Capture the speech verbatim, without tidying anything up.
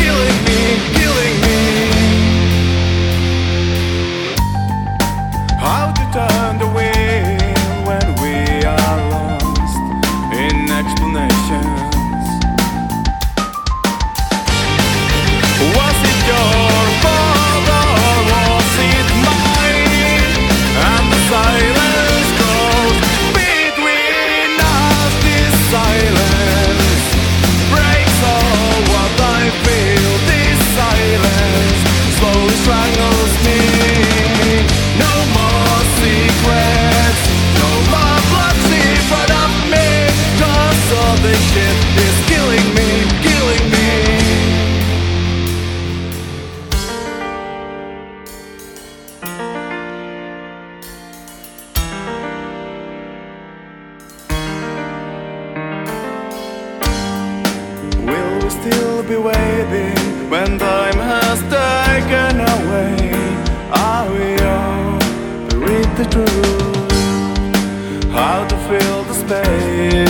killing me, killing me. How to turn the wheel when we are lost in explanations. Was it your fault or was it mine? And the silence grows between us. This silence breaks all what I feel. This silence slowly strangles me. No more secrets, no more bloods in front of me. Cause all this shit is killing me, killing me. Will we still be waiting when time has taken away? Are we all to read the truth? How to fill the space?